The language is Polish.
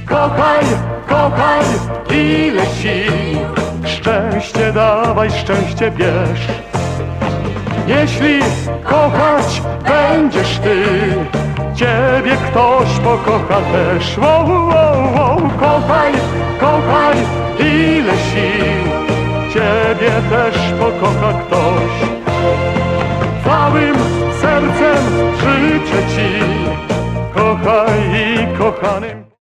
Kochaj, kochaj, ile sił. Szczęście dawaj, szczęście bierz. Jeśli kochać będziesz ty, ciebie ktoś pokocha też. Wow, wow, wow. Kochaj, kochaj, ile sił. Ciebie też pokocha ktoś. Całym sercem życzę ci, kochaj i kochanym.